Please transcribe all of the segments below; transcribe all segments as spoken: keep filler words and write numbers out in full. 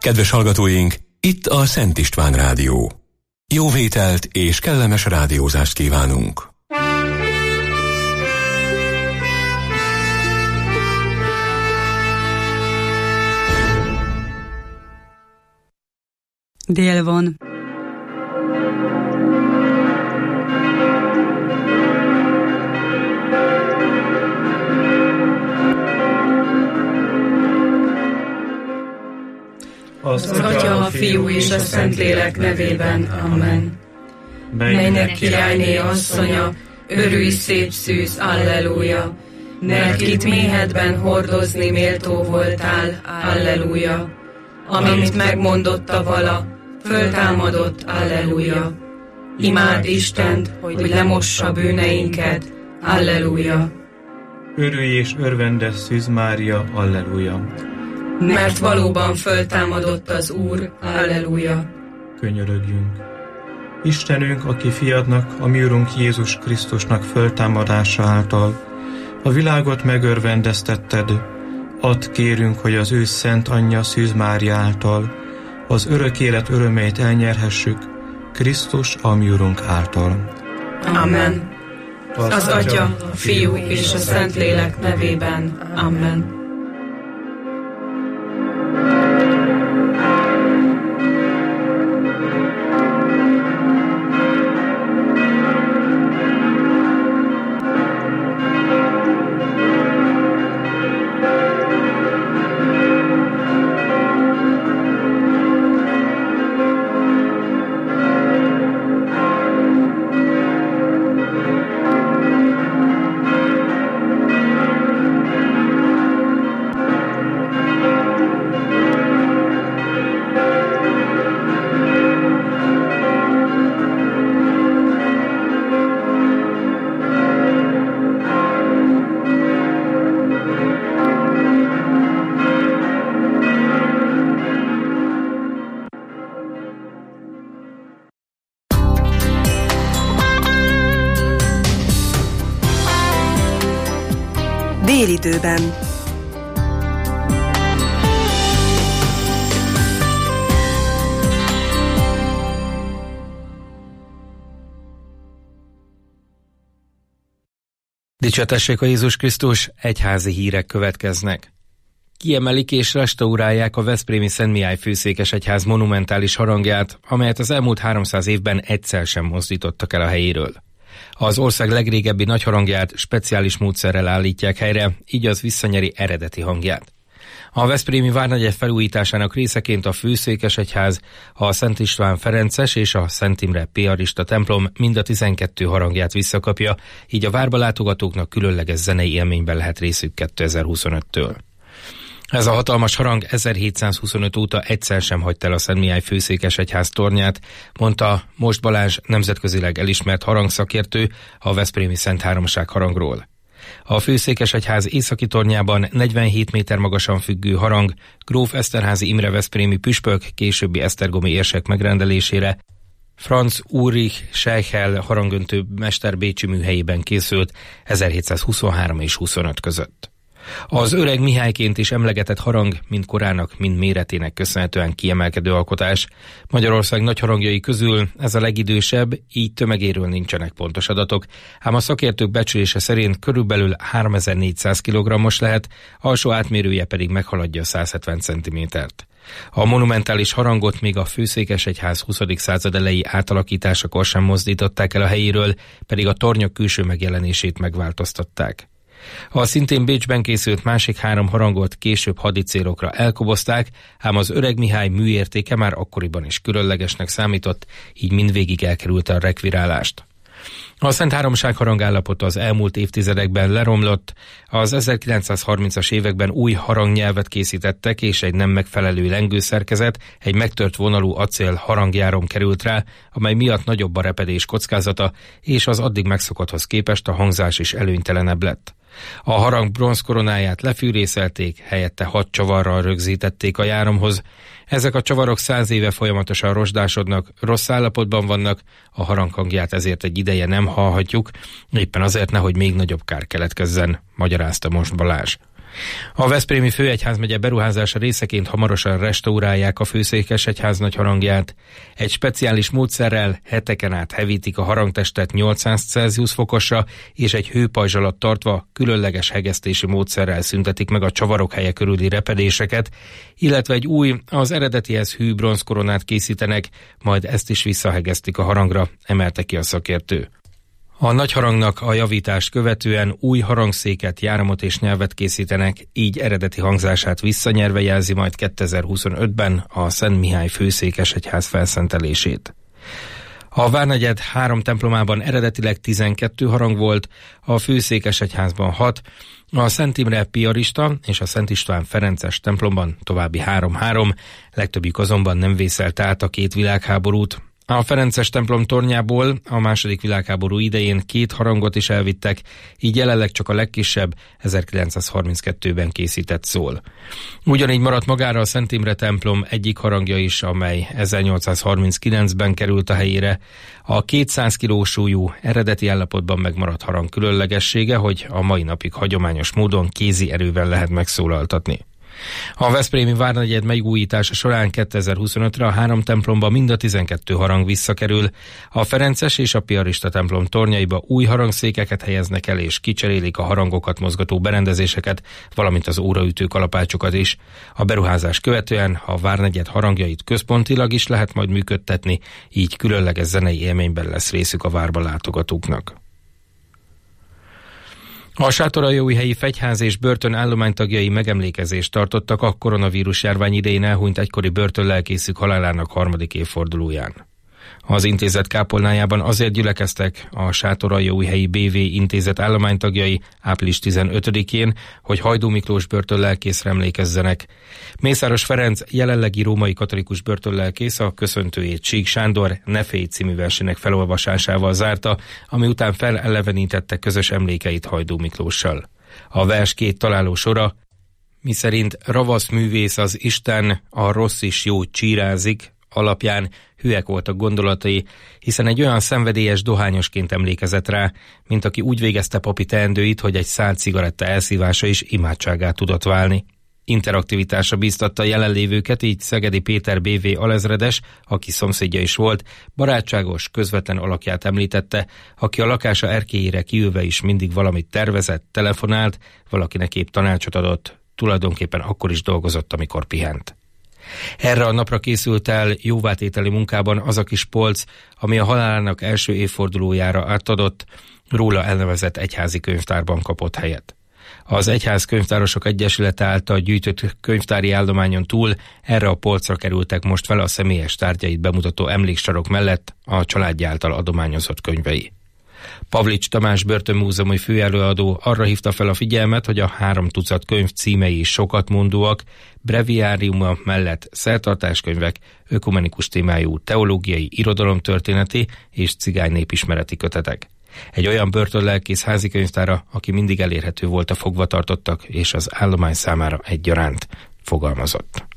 Kedves hallgatóink, itt a Szent István Rádió. Jó vételt és kellemes rádiózást kívánunk! Dél van. Az Atya, a Fiú és a Szentlélek nevében. Amen. Mennynek királyné asszonya, örülj szép szűz, alleluja, mert itt méhedben hordozni méltó voltál, alleluja. Amint megmondotta vala, föltámadott, alleluja. Imád Istent, hogy lemossa bűneinket, alleluja. Örülj és örvendes Szűz Mária, alleluja. Mert valóban föltámadott az Úr, alleluja. Könyörögjünk. Istenünk, aki fiadnak, a mi Urunk Jézus Krisztusnak föltámadása által a világot megörvendeztetted, add kérünk, hogy az ő szent anyja Szűz Mária által az örök élet örömeit elnyerhessük, Krisztus, a mi Urunk által. Amen. Az, az Atya, a Fiú és a Szentlélek nevében. Amen. Délidőben. Dicsértessék a Jézus Krisztus, egyházi hírek következnek. Kiemelik és restaurálják a veszprémi Szent Mihály főszékesegyház monumentális harangját, amelyet az elmúlt háromszáz évben egyszer sem mozdítottak el a helyéről. Az ország legrégebbi nagyharangját speciális módszerrel állítják helyre, így az visszanyeri eredeti hangját. A veszprémi várnegyed felújításának részeként a főszékesegyház, a Szent István Ferences és a Szent Imre piarista templom mind a tizenkettő harangját visszakapja, így a várba látogatóknak különleges zenei élményben lehet részük kétezer-huszonöttől. Ez a hatalmas harang ezerhétszázhuszonöt óta egyszer sem hagyta el a Szent Mihály főszékesegyház tornyát, mondta Most Balázs nemzetközileg elismert harangszakértő a veszprémi Szent Háromság harangról. A főszékesegyház északi tornyában negyvenhét méter magasan függő harang gróf Eszterházy Imre veszprémi püspök későbbi esztergomi érsek megrendelésére Franz Ulrich Scheichel harangöntő mester bécsi műhelyében készült ezerhétszázhuszonhárom és huszonöt között. Az öreg Mihályként is emlegetett harang mind korának, mind méretének köszönhetően kiemelkedő alkotás. Magyarország nagy harangjai közül ez a legidősebb, így tömegéről nincsenek pontos adatok, ám a szakértők becslése szerint körülbelül háromezer-négyszáz kilogrammos lehet, alsó átmérője pedig meghaladja a száz hetven centimétert. A monumentális harangot még a főszékesegyház huszadik század elejé átalakításakor sem mozdították el a helyéről, pedig a tornyok külső megjelenését megváltoztatták. A szintén Bécsben készült másik három harangot később hadicélokra elkobozták, ám az öreg Mihály műértéke már akkoriban is különlegesnek számított, így mindvégig elkerülte a rekvirálást. A Szent Háromság harangállapota az elmúlt évtizedekben leromlott, az ezerkilencszázharmincas években új harangnyelvet készítettek, és egy nem megfelelő lengőszerkezet, egy megtört vonalú acél harangjárom került rá, amely miatt nagyobb a repedés kockázata, és az addig megszokotthoz képest a hangzás is előnytelenebb lett. A harang bronzkoronáját lefűrészelték, helyette hat csavarral rögzítették a járomhoz. Ezek a csavarok száz éve folyamatosan rozsdásodnak, rossz állapotban vannak, a haranghangját ezért egy ideje nem hallhatjuk, éppen azért nehogy még nagyobb kár keletkezzen, magyarázta Most Balázs. A veszprémi főegyházmegye beruházása részeként hamarosan restaurálják a főszékesegyház nagy harangját. Egy speciális módszerrel heteken át hevítik a harangtestet nyolcszáz Celsius fokosra, és egy hőpajzs alatt tartva különleges hegesztési módszerrel szüntetik meg a csavarok helye körüli repedéseket, illetve egy új, az eredetihez hű bronzkoronát készítenek, majd ezt is visszahegesztik a harangra, emelte ki a szakértő. A nagy harangnak a javítást követően új harangszéket, járamot és nyelvet készítenek, így eredeti hangzását visszanyerve jelzi majd kétezer-huszonötben a Szent Mihály főszékesegyház felszentelését. A várnegyed három templomában eredetileg tizenkettő harang volt, a főszékesegyházban hat, a Szent Imre Piarista és a Szent István Ferences templomban további három-három, legtöbbjük azonban nem vészelt át a két világháborút. A Ferences templom tornyából a második világháború idején két harangot is elvittek, így jelenleg csak a legkisebb ezerkilencszázharminckettőben készített szól. Ugyanígy maradt magára a Szent Imre templom egyik harangja is, amely ezernyolcszázharminckilencben került a helyére. A kétszáz kiló súlyú, eredeti állapotban megmaradt harang különlegessége, hogy a mai napig hagyományos módon kézi erővel lehet megszólaltatni. A veszprémi várnegyed megújítása során kétezer-huszonötre a három templomba mind a tizenkettő harang visszakerül. A Ferences és a Piarista templom tornyaiba új harangszékeket helyeznek el, és kicserélik a harangokat mozgató berendezéseket, valamint az óraütő kalapácsokat is. A beruházás követően a várnegyed harangjait központilag is lehet majd működtetni, így különleges zenei élményben lesz részük a várba látogatóknak. A Sátoraljaújhelyi Fegyház és börtön állománytagjai megemlékezést tartottak a koronavírus járvány idején elhunyt egykori börtönlelkészük halálának harmadik évfordulóján. Az intézet kápolnájában azért gyülekeztek a Sátoraljaújhelyi bé vé intézet állománytagjai április tizenötödikén, hogy Hajdú Miklós börtönlelkészre emlékezzenek. Mészáros Ferenc jelenlegi római katolikus börtönlelkész a köszöntőjét Csík Sándor Ne félj című versének felolvasásával zárta, ami után felelevenítette közös emlékeit Hajdú Miklóssal. A vers két találó sora, miszerint ravasz művész az Isten, a rossz is jó csírázik, alapján hülyek voltak gondolatai, hiszen egy olyan szenvedélyes dohányosként emlékezett rá, mint aki úgy végezte papi teendőit, hogy egy szál cigaretta elszívása is imádságá tudott válni. Interaktivitásra bíztatta a jelenlévőket, így Szegedi Péter bé vé alezredes, aki szomszédja is volt, barátságos, közvetlen alakját említette, aki a lakása erkélyére kiülve is mindig valamit tervezett, telefonált, valakinek épp tanácsot adott, tulajdonképpen akkor is dolgozott, amikor pihent. Erre a napra készült el jóvátételi munkában az a kis polc, ami a halálának első évfordulójára átadott, róla elnevezett egyházi könyvtárban kapott helyet. Az Egyház Könyvtárosok Egyesülete által gyűjtött könyvtári állományon túl erre a polcra kerültek most fel a személyes tárgyait bemutató emléksarok mellett a családja által adományozott könyvei. Pavlics Tamás börtönmúzeumi főelőadó arra hívta fel a figyelmet, hogy a három tucat könyv címei is sokat mondóak, breviáriuma mellett szertartáskönyvek, ökumenikus témájú teológiai, irodalomtörténeti és cigány népismereti kötetek. Egy olyan börtönlelkész házikönyvtára, aki mindig elérhető volt a fogvatartottak és az állomány számára egyaránt, fogalmazott.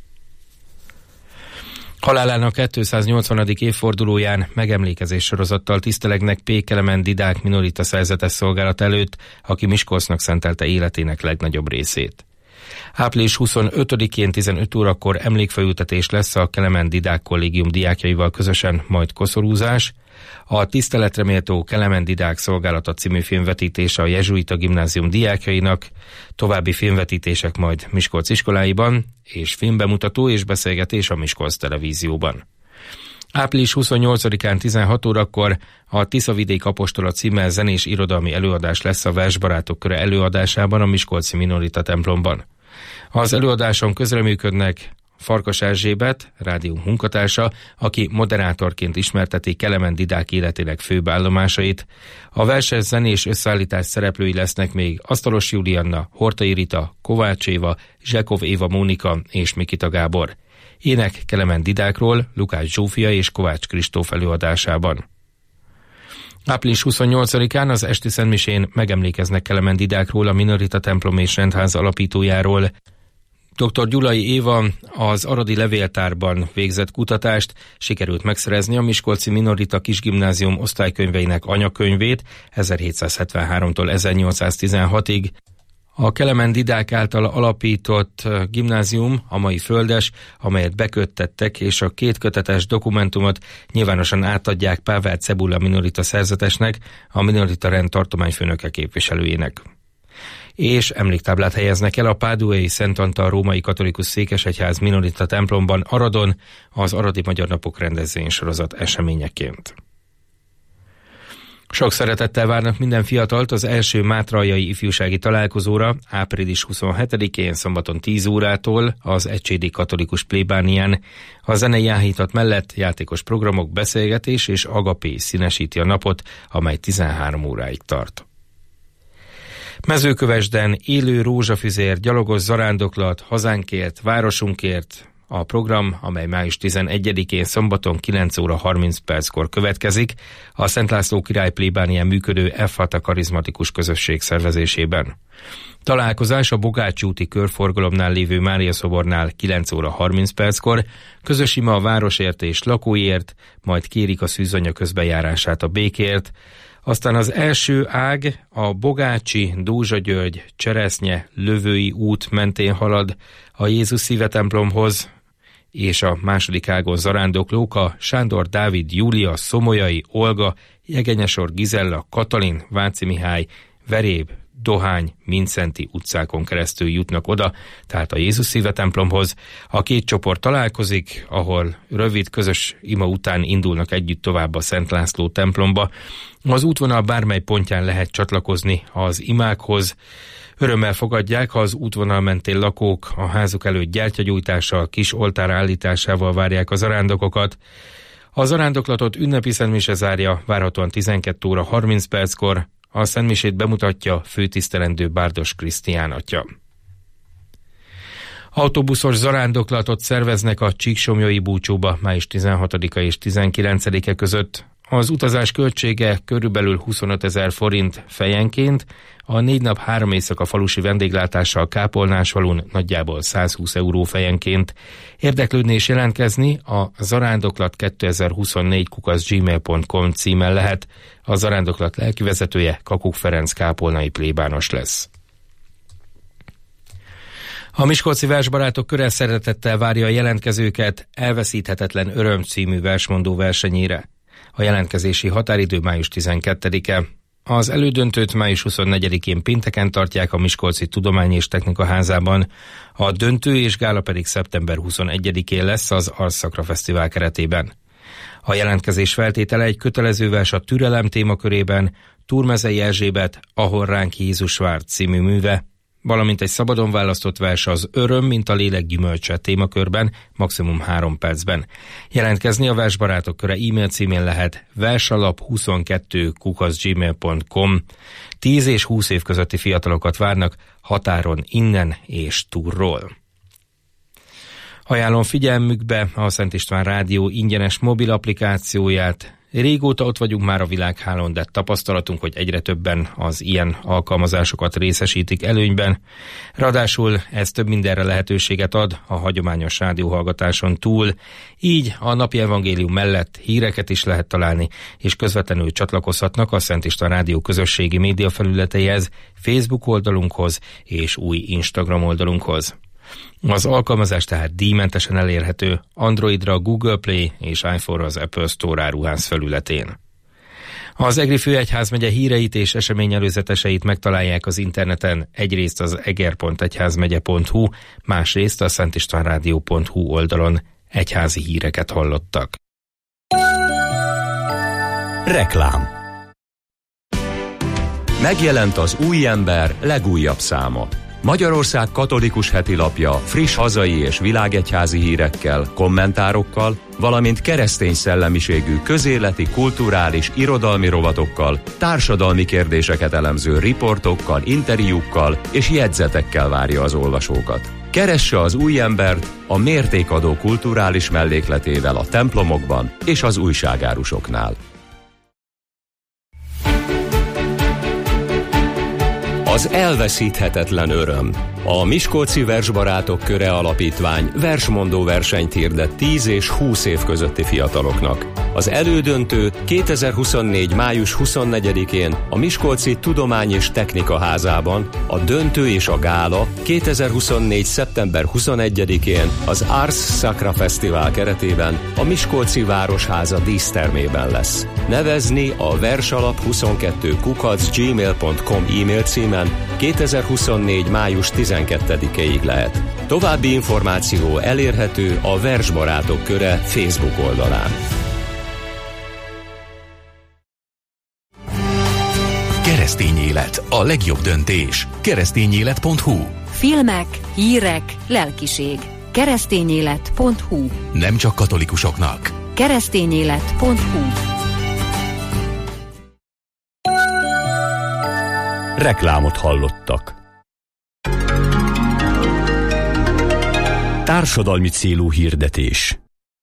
Halálának kétszáznyolcvanadik évfordulóján megemlékezés sorozattal tisztelegnek P. Kelemen Didák minorita szerzetes szolgálat előtt, aki Miskolcnak szentelte életének legnagyobb részét. április huszonötödikén tizenöt órakor emlékfelültetés lesz a Kelemen Didák kollégium diákjaival közösen, majd koszorúzás. A tiszteletre méltó Kelemen Didák szolgálata című filmvetítése a Jezsuita Gimnázium diákjainak, további filmvetítések majd Miskolc iskoláiban, és filmbemutató és beszélgetés a Miskolc televízióban. április huszonnyolcadikán tizenhat órakor a Tiszavidék apostola címmel zenés irodalmi előadás lesz a Versbarátok köre előadásában a Miskolci Minorita templomban. Az előadáson közreműködnek Farkas Erzsébet, rádió munkatársa, aki moderátorként ismerteti Kelemen Didák életének főbb állomásait. A verses zenés összeállítás szereplői lesznek még Asztalos Julianna, Hortai Rita, Kovács Éva, Zsekov Éva Mónika és Mikita Gábor. Ének Kelemen Didákról Lukács Zsófia és Kovács Kristóf előadásában. április huszonnyolcadikán az esti szentmisén megemlékeznek Kelemen Didákról, a Minorita templom és rendház alapítójáról. dr. Gyulai Éva az Aradi Levéltárban végzett kutatást, sikerült megszerezni a Miskolci Minorita Kisgimnázium osztálykönyveinek anyakönyvét ezerhétszázhetvenháromtól ezernyolcszáztizenhatig. A Kelemen Didák által alapított gimnázium a mai Földes, amelyet beköttettek, és a két kötetes dokumentumot nyilvánosan átadják Pável Cebula minorita szerzetesnek, a minorita rend tartományfőnöke képviselőjének. És emléktáblát helyeznek el a Páduai Szent Antal római katolikus székesegyház minorita templomban Aradon az Aradi Magyar Napok rendezvénysorozat eseményeként. Sok szeretettel várnak minden fiatalt az első mátraljai ifjúsági találkozóra április huszonhetedikén szombaton tíz órától az Egysédi Katolikus Plébánián. A zenei áhítat mellett játékos programok, beszélgetés és agapé színesíti a napot, amely tizenhárom óráig tart. Mezőkövesden élő rózsafüzér, gyalogos zarándoklat, hazánkért, városunkért. A program, amely május tizenegyedikén szombaton kilenc óra harminc perckor következik, a Szent László király plébánián működő Effata karizmatikus közösség szervezésében. Találkozás a Bogács úti körforgalomnál lévő Mária szobornál kilenc óra harminc perckor, közös ima a városért és lakóért, majd kérik a szűzanya közbejárását a békért. Aztán az első ág a Bogácsi, Dózsa György, Cseresznye, Lövői út mentén halad a Jézus Szíve templomhoz, és a második ágon zarándoklók a Sándor Dávid, Júlia, Szomolyai, Olga, Jegenyesor, Gizella, Katalin, Váci Mihály, Veréb, Dohány, Mindszenty utcákon keresztül jutnak oda, tehát a Jézus Szíve templomhoz. A két csoport találkozik, ahol rövid közös ima után indulnak együtt tovább a Szent László templomba. Az útvonal bármely pontján lehet csatlakozni az imákhoz. Örömmel fogadják, ha az útvonal mentén lakók a házuk előtt gyertyagyújtással, kis oltár állításával várják a zarándokokat. A zarándoklatot ünnepi szentmise zárja, várhatóan tizenkét óra harminc perckor. A szentmisét bemutatja főtisztelendő Bárdos Krisztián atya. Autóbuszos zarándoklatot szerveznek a Csíksomlyai búcsóba május tizenhatodika és tizenkilencedike között. Az utazás költsége körülbelül huszonötezer forint fejenként, a négy nap három éjszaka falusi vendéglátással Kápolnásfalun nagyjából százhúsz euró fejenként. Érdeklődni és jelentkezni a zarándoklat kétezer-huszonnégy kukac gmail pont com címen lehet. A zarándoklat lelkivezetője Kakuk Ferenc kápolnai plébános lesz. A Miskolci Versbarátok köre szeretettel várja a jelentkezőket Elveszíthetetlen öröm című versmondó versenyére. A jelentkezési határidő május tizenkettedike. Az elődöntőt május huszonnegyedikén pénteken tartják a Miskolci Tudomány és Technika Házában. A döntő és gála pedig szeptember huszonegyedikén lesz az Arszakra Fesztivál keretében. A jelentkezés feltétele egy kötelező vers a Türelem témakörében, Túrmezei Erzsébet, Ahol ránk Jézus vár című műve, valamint egy szabadon választott vers az Öröm, mint a lélek gyümölcse témakörben, maximum három percben. Jelentkezni a Versbarátok köre e-mail címén lehet versalap huszonkettő kukac gmail pont com. tíz és húsz év közötti fiatalokat várnak határon innen és túlról. Ajánlom figyelmükbe a Szent István Rádió ingyenes mobil applikációját. Régóta ott vagyunk már a világhálón, de tapasztalatunk, hogy egyre többen az ilyen alkalmazásokat részesítik előnyben. Ráadásul ez több mindenre lehetőséget ad a hagyományos rádióhallgatáson túl. Így a napi evangélium mellett híreket is lehet találni, és közvetlenül csatlakozhatnak a Szent István Rádió közösségi média felületeihez, Facebook oldalunkhoz és új Instagram oldalunkhoz. Az alkalmazás tehát díjmentesen elérhető Androidra a Google Play és iPhone-ra az Apple Store áruház felületén. Az Egri Főegyházmegye híreit és eseményelőzeteseit megtalálják az interneten, egyrészt az eger pont egyházmegye pont hu, másrészt a szentistvánrádió pont hu oldalon. Egyházi híreket hallottak. Reklám. Megjelent az Új Ember legújabb száma. Magyarország katolikus hetilapja friss hazai és világegyházi hírekkel, kommentárokkal, valamint keresztény szellemiségű közéleti, kulturális, irodalmi rovatokkal, társadalmi kérdéseket elemző riportokkal, interjúkkal és jegyzetekkel várja az olvasókat. Keresse az Új Embert a mértékadó kulturális mellékletével a templomokban és az újságárusoknál. Az elveszíthetetlen öröm. A Miskolci Versbarátok Köre Alapítvány versmondó versenyt hirdet tíz és húsz év közötti fiataloknak. Az elődöntő kétezer-huszonnégy. május huszonnegyedikén a Miskolci Tudomány és Technika Házában, a döntő és a gála kétezer-huszonnégy. szeptember huszonegyedikén az Ars Sacra Fesztivál keretében a Miskolci Városháza dísztermében lesz. Nevezni a versalap huszonkettő kukac gmail pont com e-mail címen kétezer-huszonnégy. május tizenkettedikéig lehet. További információ elérhető a Versbarátok Köre Facebook oldalán. Keresztény élet, a legjobb döntés. keresztényélet pont hu. Filmek, hírek, lelkiség. keresztényélet pont hu. Nem csak katolikusoknak. keresztényélet pont hu. Reklámot hallottak. Társadalmi célú hirdetés.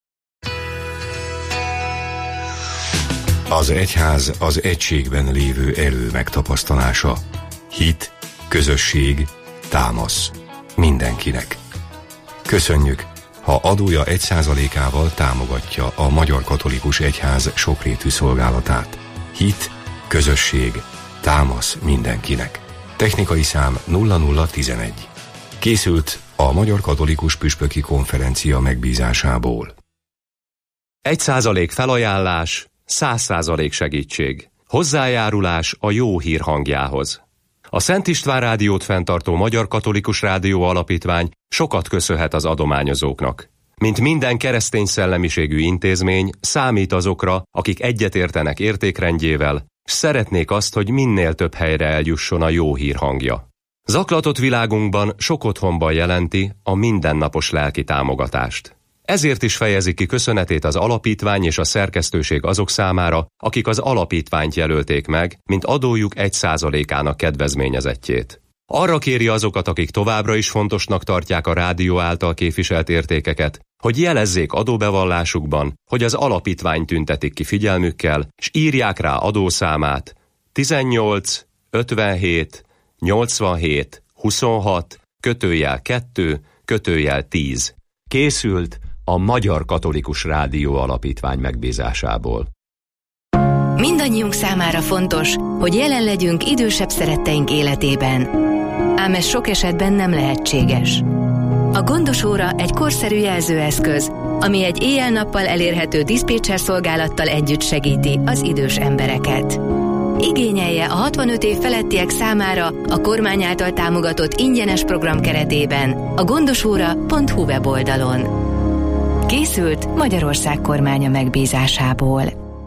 Az egyház az egységben lévő erő megtapasztalása. Hit, közösség, támasz. Mindenkinek. Köszönjük, ha adója egy százalékával támogatja a Magyar Katolikus Egyház sokrétű szolgálatát. Hit, közösség, támasz mindenkinek. Technikai szám nulla nulla tizenegy. Készült a Magyar Katolikus Püspöki Konferencia megbízásából. Egy százalék felajánlás, száz százalék segítség. Hozzájárulás a jó hír hangjához. A Szent István Rádiót fenntartó Magyar Katolikus Rádió Alapítvány sokat köszönhet az adományozóknak. Mint minden keresztény szellemiségű intézmény, számít azokra, akik egyetértenek értékrendjével, s szeretnék azt, hogy minél több helyre eljusson a jó hír hangja. Zaklatott világunkban sok otthonban jelenti a mindennapos lelki támogatást. Ezért is fejezi ki köszönetét az alapítvány és a szerkesztőség azok számára, akik az alapítványt jelölték meg, mint adójuk egy százalékának kedvezményezettjét. Arra kéri azokat, akik továbbra is fontosnak tartják a rádió által képviselt értékeket, hogy jelezzék adóbevallásukban, hogy az alapítvány tüntetik ki figyelmükkel, s írják rá adószámát tizennyolc ötvenhét nyolcvanhét huszonhat kötőjel kettő kötőjel tíz. Készült a Magyar Katolikus Rádió Alapítvány megbízásából. Mindannyiunk számára fontos, hogy jelen legyünk idősebb szeretteink életében. Ám ez sok esetben nem lehetséges. A Gondos Óra egy korszerű jelzőeszköz, ami egy éjjel-nappal elérhető diszpécser szolgálattal együtt segíti az idős embereket. Igényelje a hatvanöt év felettiek számára a kormány által támogatott ingyenes program keretében a gondosóra pont hu weboldalon. Készült Magyarország kormánya megbízásából.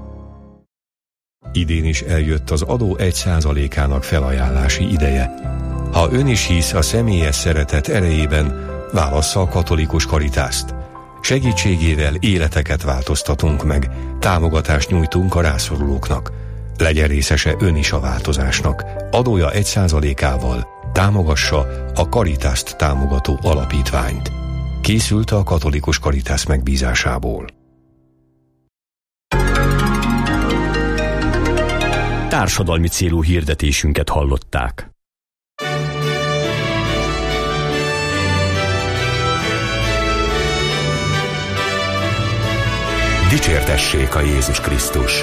Idén is eljött az adó egy százalékának felajánlási ideje. Ha ön is hisz a személyes szeretet erejében, válassza a katolikus Karitást. Segítségével életeket változtatunk meg, támogatást nyújtunk a rászorulóknak. Legyen részese ön is a változásnak. Adója egy százalékával támogassa a Karitást támogató alapítványt. Készült a katolikus Karitász megbízásából. Társadalmi célú hirdetésünket hallották. Dicsértessék a Jézus Krisztus!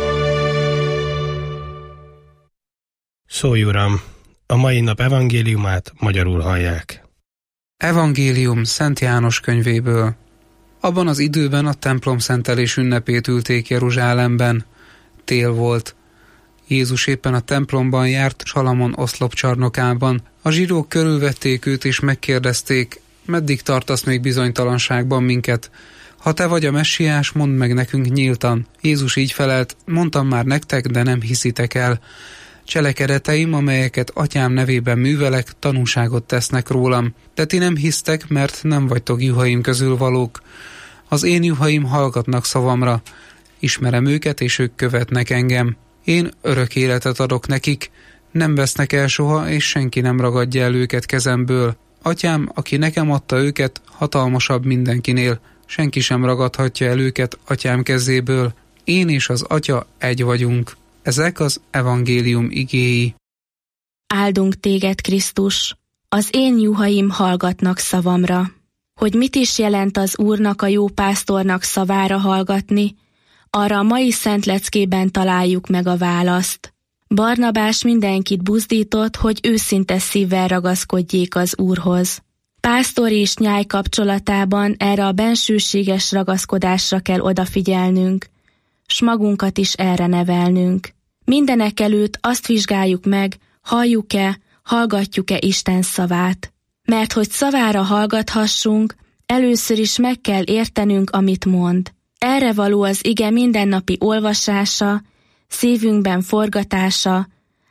Szólj, Uram! A mai nap evangéliumát magyarul hallják. Evangélium Szent János könyvéből. Abban az időben a templom szentelés ünnepét ülték Jeruzsálemben. Tél volt. Jézus éppen a templomban járt Salamon oszlopcsarnokában. A zsidók körülvették őt és megkérdezték, meddig tartasz még bizonytalanságban minket? Ha te vagy a messiás, mondd meg nekünk nyíltan. Jézus így felelt, mondtam már nektek, de nem hiszitek el. Cselekedeteim, amelyeket atyám nevében művelek, tanúságot tesznek rólam. De ti nem hisztek, mert nem vagytok juhaim közül valók. Az én juhaim hallgatnak szavamra. Ismerem őket, és ők követnek engem. Én örök életet adok nekik. Nem vesznek el soha, és senki nem ragadja el őket kezemből. Atyám, aki nekem adta őket, hatalmasabb mindenkinél. Senki sem ragadhatja el őket atyám kezéből. Én és az atya egy vagyunk. Ezek az evangélium igéi. Áldunk téged, Krisztus, Az én juhaim hallgatnak szavamra. Hogy mit is jelent az Úrnak, a jó pásztornak szavára hallgatni, arra a mai szent leckében találjuk meg a választ. Barnabás mindenkit buzdított, hogy őszinte szívvel ragaszkodjék az Úrhoz. Pásztor és nyáj kapcsolatában erre a bensőséges ragaszkodásra kell odafigyelnünk, s magunkat is erre nevelnünk. Mindenek előtt azt vizsgáljuk meg, halljuk-e, hallgatjuk-e Isten szavát. Mert hogy szavára hallgathassunk, először is meg kell értenünk, amit mond. Erre való az ige mindennapi olvasása, szívünkben forgatása,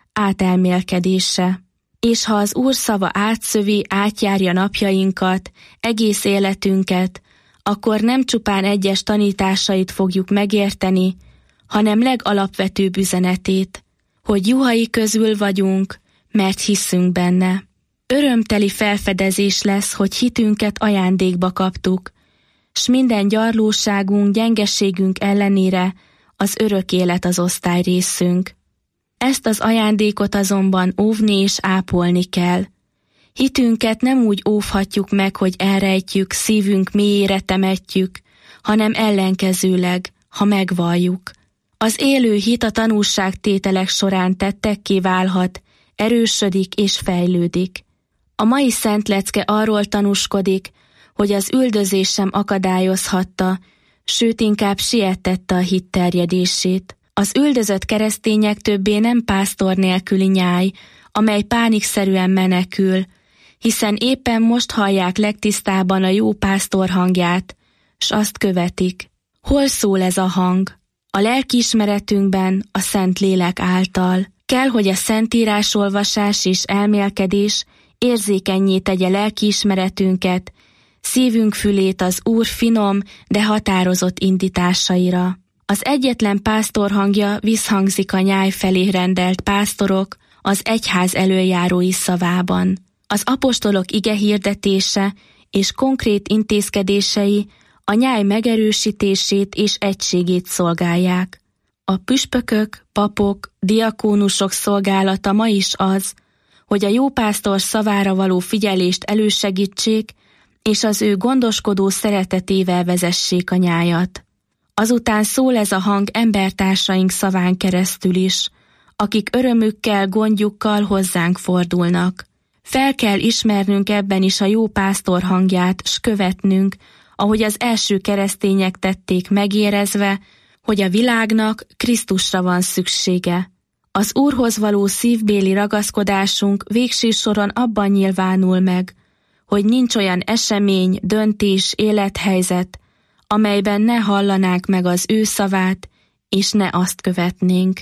átelmélkedése. És ha az Úr szava átszövi, átjárja napjainkat, egész életünket, akkor nem csupán egyes tanításait fogjuk megérteni, hanem legalapvetőbb üzenetét, hogy juhai közül vagyunk, mert hiszünk benne. Örömteli felfedezés lesz, hogy hitünket ajándékba kaptuk, s minden gyarlóságunk, gyengeségünk ellenére az örök élet az osztályrészünk. Ezt az ajándékot azonban óvni és ápolni kell. Hitünket nem úgy óvhatjuk meg, hogy elrejtjük, szívünk mélyére temetjük, hanem ellenkezőleg, ha megvalljuk. Az élő hit a tanúságtételek során tettekké válhat, erősödik és fejlődik. A mai szent lecke arról tanúskodik, hogy az üldözés sem akadályozhatta, sőt inkább sietette a hit terjedését. Az üldözött keresztények többé nem pásztor nélküli nyáj, amely pánikszerűen menekül, hiszen éppen most hallják legtisztában a jó pásztor hangját, s azt követik. Hol szól ez a hang? A lelkiismeretünkben, a Szent Lélek által. Kell, hogy a szentírás olvasás és elmélkedés érzékennyé tegye lelkiismeretünket, szívünk fülét az Úr finom, de határozott indításaira. Az egyetlen pásztor hangja visszhangzik a nyáj felé rendelt pásztorok, az egyház elöljárói szavában. Az apostolok ige hirdetése és konkrét intézkedései a nyáj megerősítését és egységét szolgálják. A püspökök, papok, diakónusok szolgálata ma is az, hogy a jó pásztor szavára való figyelést elősegítsék, és az ő gondoskodó szeretetével vezessék a nyájat. Azután szól ez a hang embertársaink szaván keresztül is, akik örömükkel, gondjukkal hozzánk fordulnak. Fel kell ismernünk ebben is a jó pásztor hangját, s követnünk, ahogy az első keresztények tették, megérezve, hogy a világnak Krisztusra van szüksége. Az Úrhoz való szívbéli ragaszkodásunk végső soron abban nyilvánul meg, hogy nincs olyan esemény, döntés, élethelyzet, amelyben ne hallanánk meg az ő szavát, és ne azt követnénk.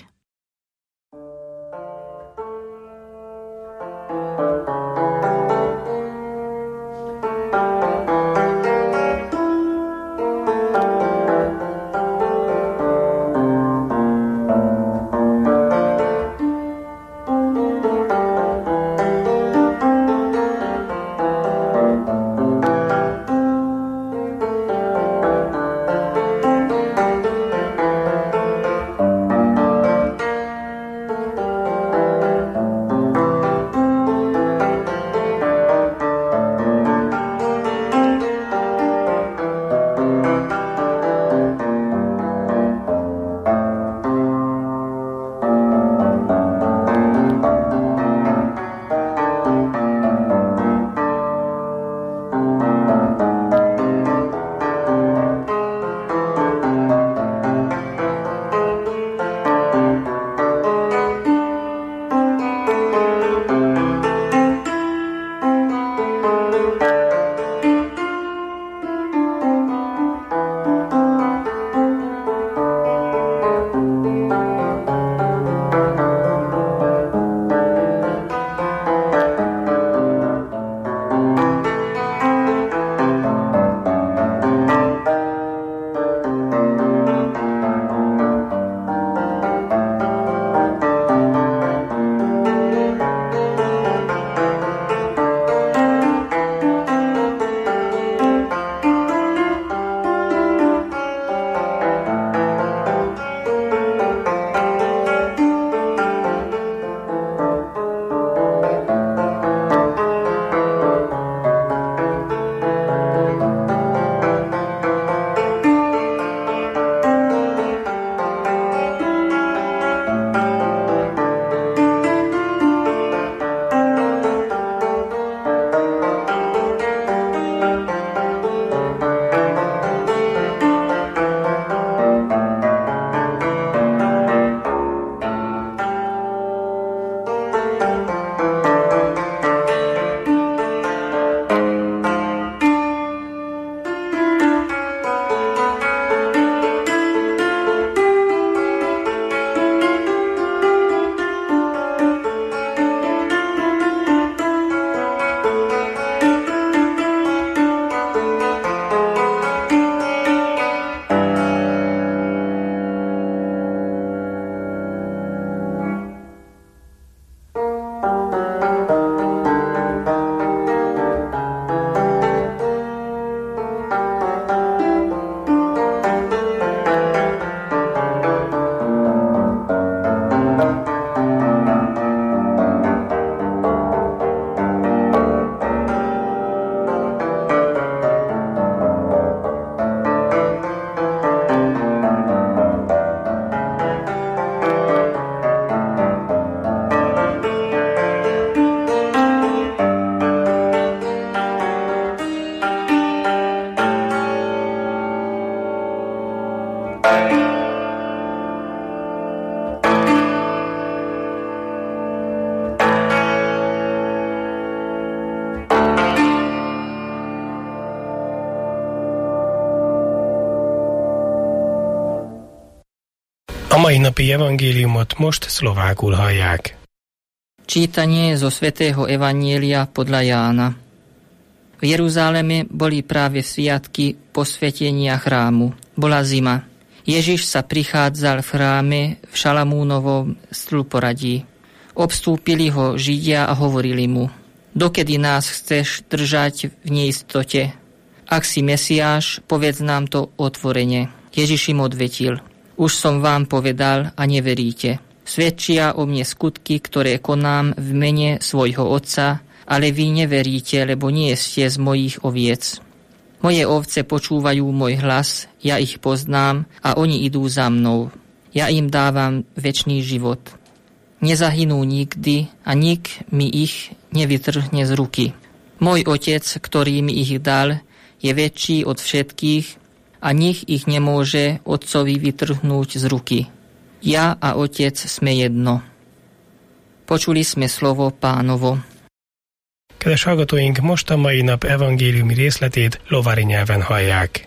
A mai napi evangéliumot most szlovákul hallják. Čítanie zo svätého Evanjelia podľa Jána. V Jeruzaleme boli práve sviatky posvetenia chrámu. Bola zima. Ježiš sa prichádzal v chráme v Šalamúnovom stĺporadí. Obstúpili ho Židia a hovorili mu: dokedy nás chceš držať v neistote? Ak si Mesiáš, povedz nám to otvorene. Ježiš im odvetil: už som vám povedal a neveríte. Svedčia o mne skutky, ktoré konám v mene svojho Otca, ale vy neveríte, lebo nie ste z mojich oviec. Moje ovce počúvajú môj hlas, ja ich poznám a oni idú za mnou. Ja im dávam večný život. Nezahynú nikdy a nik mi ich nevytrhne z ruky. Môj Otec, ktorý mi ich dal, je väčší od všetkých a nik ich nemôže Otcovi vytrhnúť z ruky. Ja a Otec sme jedno. Počuli sme slovo Pánovo. Kedves hallgatóink, most a mai nap evangéliumi részletét lovári nyelven hallják.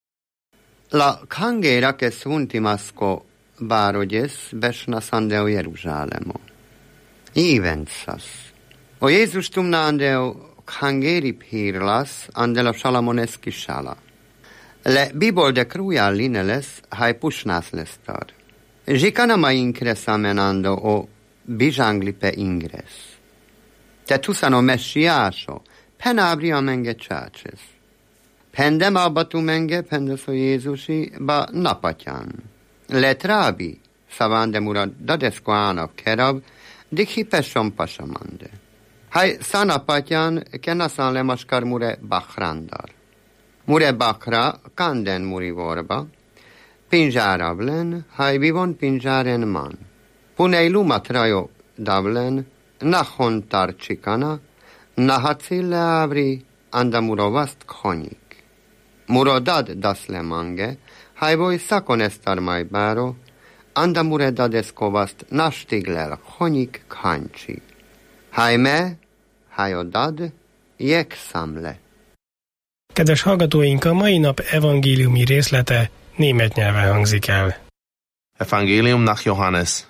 La kangera che suntimasko bárogyes besna sandeo Jeruzsálemo. Ívensas. O Jézus tumnándeo kangeri pírlas andela salamoneski sala. Le bibol de krujál lineles haj pusnász lesztar. Zsikanama inkres amenando o bizsanglipe ingres. Te tusano messiáso, penabri a menge csácses. Pendem abba tu menge, pendes o Jézusi, ba napatyán. Le trábi, szavandemura dadesko ának kerab, dikhi pesom pasamande. Haj szanapatyán, kenasan lemaskar mure bachrandar. Mure bakra, kanden muri vorba, pinzsárablen, haj bivon pinzsáren man. Punei lumatrajo dablen, nahon tarcsikana, nahatszille ávri, anda murovast khonyik. Murodad dasle mange, hajvoj szakon esztar majbáro, anda mure dadeszkovast nastiglel khonyik khancsi. Hajme, hajodad, jek samle. Kedves hallgatóink, a mai nap evangéliumi részlete német nyelven hangzik el. Evangelium nach Johannes.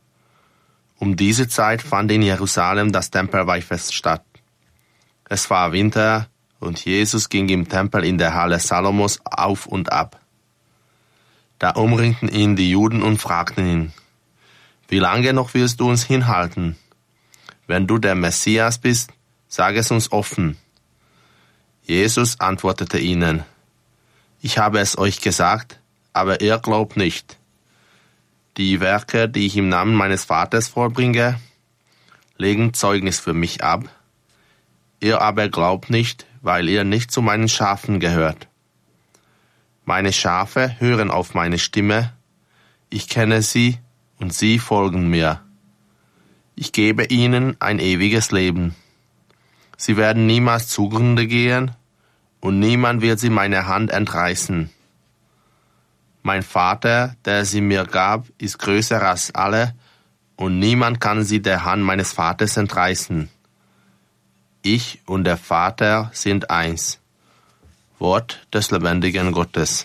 Um diese Zeit fand in Jerusalem das Tempelweichfest statt. Es war Winter und Jesus ging im Tempel in der Halle Salomos auf und ab. Da umringten ihn die Juden und fragten ihn: Wie lange noch willst du uns hinhalten? Wenn du der Messias bist, sag es uns offen. Jesus antwortete ihnen: Ich habe es euch gesagt, aber ihr glaubt nicht. Die Werke, die ich im Namen meines Vaters vollbringe, legen Zeugnis für mich ab. Ihr aber glaubt nicht, weil ihr nicht zu meinen Schafen gehört. Meine Schafe hören auf meine Stimme, ich kenne sie und sie folgen mir. Ich gebe ihnen ein ewiges Leben. Sie werden niemals zugrunde gehen und niemand wird sie meiner Hand entreißen. Mein Vater, der sie mir gab, ist größer als alle und niemand kann sie der Hand meines Vaters entreißen. Ich und der Vater sind eins. Wort des lebendigen Gottes.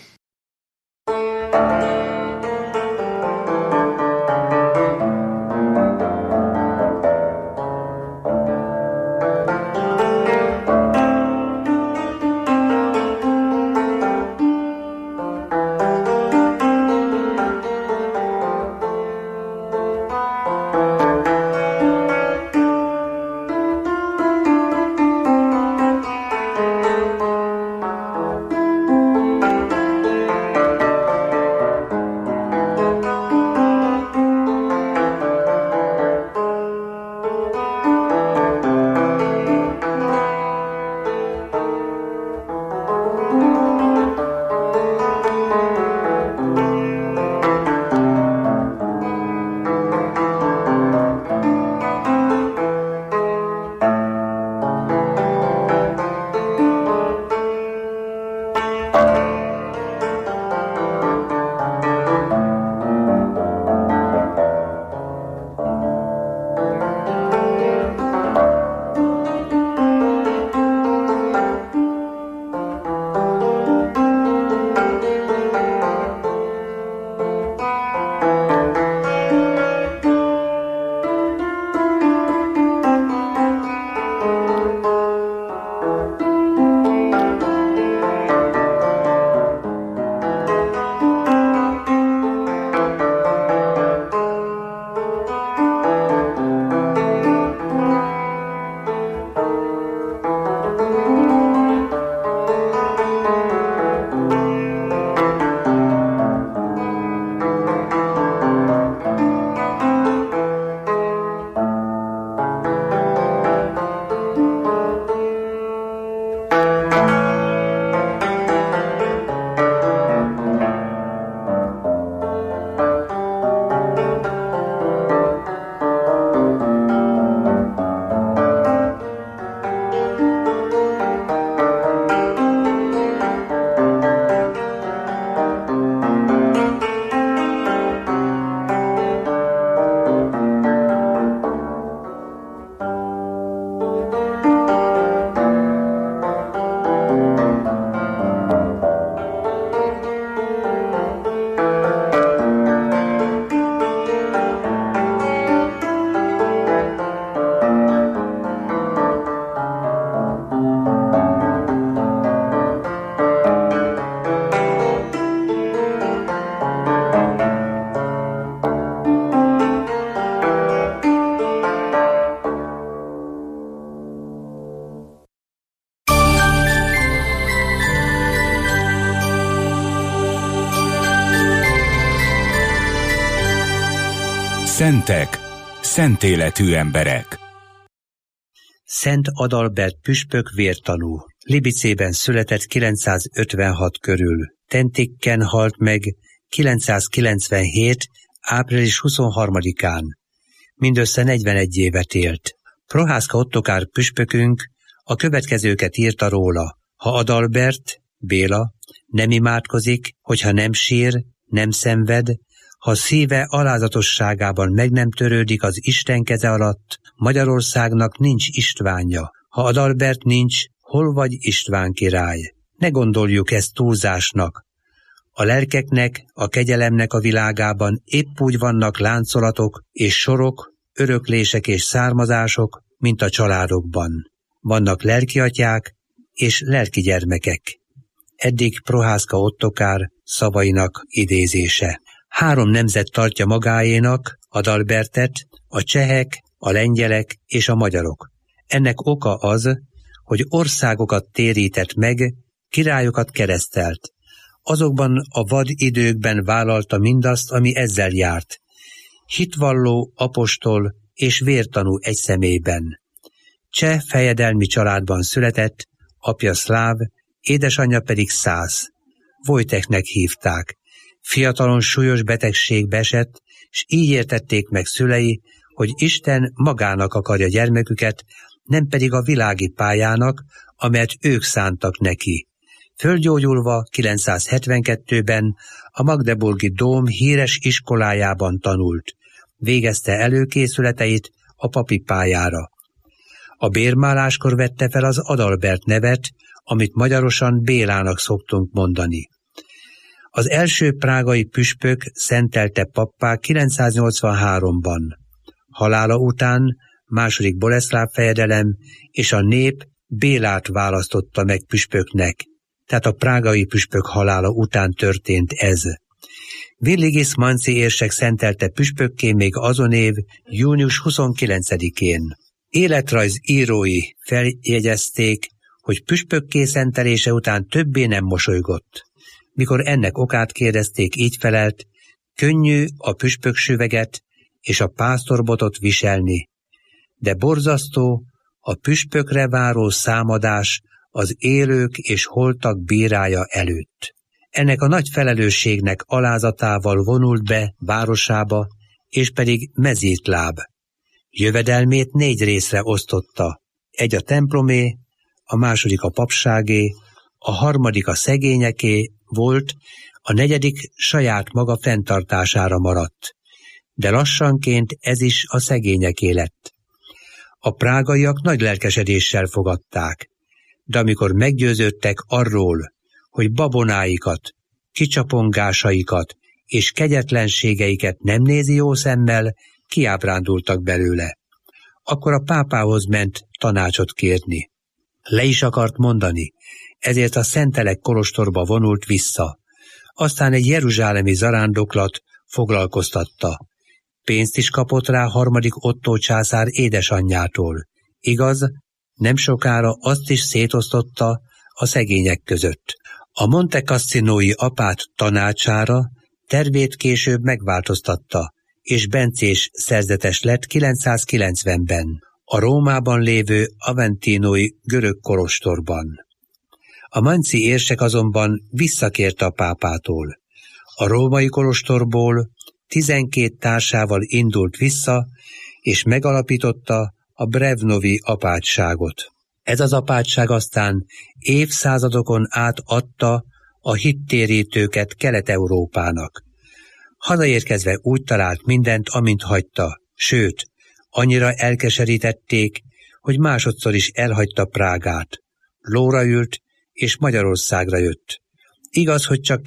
Szentek, szent életű emberek. Szent Adalbert püspök vértanú. Libicében született kilencszázötvenhat körül. Tentikken halt meg kilencszázkilencvenhét. április huszonharmadikán. Mindössze negyvenegy évet élt. Prohászka Ottokár püspökünk a következőket írta róla. Ha Adalbert, Béla, nem imádkozik, hogyha nem sír, nem szenved, ha szíve alázatosságában meg nem törődik az Isten keze alatt, Magyarországnak nincs Istvánja. Ha Adalbert nincs, hol vagy István király? Ne gondoljuk ezt túlzásnak. A lelkeknek, a kegyelemnek a világában épp úgy vannak láncolatok és sorok, öröklések és származások, mint a családokban. Vannak lelkiatyák és lelki gyermekek. Eddig Prohászka Ottokár szavainak idézése. Három nemzet tartja magáénak Adalbertet, a csehek, a lengyelek és a magyarok. Ennek oka az, hogy országokat térített meg, királyokat keresztelt. Azokban a vad időkben vállalta mindazt, ami ezzel járt. Hitvalló, apostol és vértanú egy személyben. Cseh fejedelmi családban született, apja szláv, édesanyja pedig szász. Wojteknek hívták. Fiatalon súlyos betegségbe esett, s így értették meg szülei, hogy Isten magának akarja gyermeküket, nem pedig a világi pályának, amelyet ők szántak neki. Fölgyógyulva kilencszázhetvenkettőben a magdeburgi Dóm híres iskolájában tanult. Végezte előkészületeit a papi pályára. A bérmáláskor vette fel az Adalbert nevet, amit magyarosan Bélának szoktunk mondani. Az első prágai püspök szentelte pappá kilencszáznyolcvanháromban. Halála után második Boleszláv fejedelem és a nép Bélát választotta meg püspöknek, tehát a prágai püspök halála után történt ez. Villigis Manci érsek szentelte püspökké még azon év június huszonkilencedikén. Életrajz írói feljegyezték, hogy püspökké szentelése után többé nem mosolygott. Mikor ennek okát kérdezték, így felelt, könnyű a püspöksüveget és a pásztorbotot viselni, de borzasztó a püspökre váró számadás az élők és holtak bírája előtt. Ennek a nagy felelősségnek alázatával vonult be városába, és pedig mezítláb. Jövedelmét négy részre osztotta, egy a templomé, a második a papságé, a harmadik a szegényeké volt, a negyedik saját maga fenntartására maradt. De lassanként ez is a szegényeké lett. A prágaiak nagy lelkesedéssel fogadták, de amikor meggyőződtek arról, hogy babonáikat, kicsapongásaikat és kegyetlenségeiket nem nézi jó szemmel, kiábrándultak belőle. Akkor a pápához ment tanácsot kérni. Le is akart mondani, ezért a Szentelek kolostorba vonult vissza. Aztán egy jeruzsálemi zarándoklat foglalkoztatta. Pénzt is kapott rá harmadik Ottó császár édesanyjától. Igaz, nem sokára azt is szétosztotta a szegények között. A Monte Cassinói apát tanácsára tervét később megváltoztatta, és bencés szerzetes lett kilencszázkilencvenben, a Rómában lévő Aventinói görög kolostorban. A manci érsek azonban visszakérte a pápától. A római kolostorból tizenkét társával indult vissza, és megalapította a Brevnovi apátságot. Ez az apátság aztán évszázadokon át adta a hittérítőket Kelet-Európának. Hazaérkezve úgy talált mindent, amint hagyta, sőt, annyira elkeserítették, hogy másodszor is elhagyta Prágát. Lóra ült, és Magyarországra jött. Igaz, hogy csak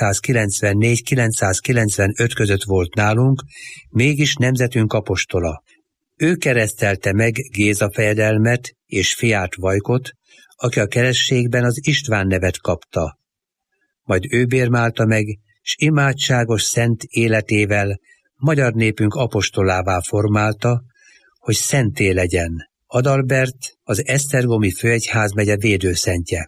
kilencszázkilencvennégy-kilencszázkilencvenöt között volt nálunk, mégis nemzetünk apostola. Ő keresztelte meg Géza fejedelmet és fiát Vajkot, aki a keresztségben az István nevet kapta. Majd ő bérmálta meg, s imádságos szent életével magyar népünk apostolává formálta, hogy szenté legyen. Adalbert az esztergomi főegyházmegye védőszentje.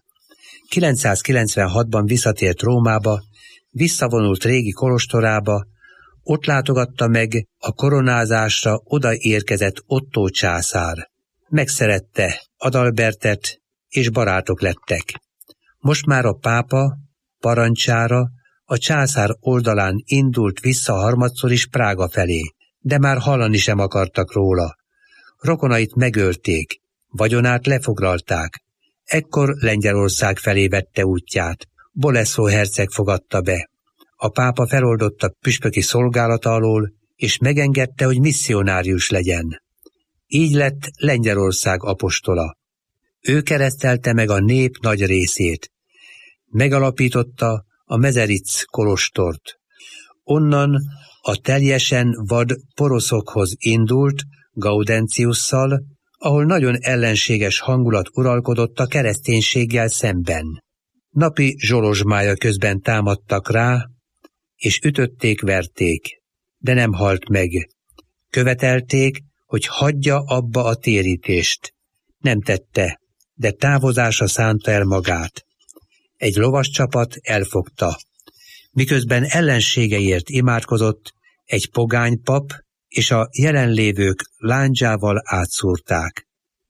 kilencszázkilencvenhatban visszatért Rómába, visszavonult régi kolostorába, Ott látogatta meg a koronázásra odaérkezett Ottó császár. Megszerette Adalbertet, és barátok lettek. Most már a pápa parancsára a császár oldalán indult vissza harmadszor is Prága felé, de már hallani sem akartak róla. Rokonait megölték, vagyonát lefoglalták. Ekkor Lengyelország felé vette útját. Boleszó herceg fogadta be. A pápa feloldotta püspöki szolgálata alól, és megengedte, hogy misszionárius legyen. Így lett Lengyelország apostola. Ő keresztelte meg a nép nagy részét. Megalapította a Mezeric kolostort. Onnan a teljesen vad poroszokhoz indult Gaudentiusszal, ahol nagyon ellenséges hangulat uralkodott a kereszténységgel szemben. Napi zsolozsmája közben támadtak rá, és ütötték, verték, de nem halt meg. Követelték, hogy hagyja abba a térítést. Nem tette, de távozása szánta el magát. Egy lovas csapat elfogta. Miközben ellenségeiért imádkozott, egy pogány pap és a jelenlévők lándzsával átszúrták.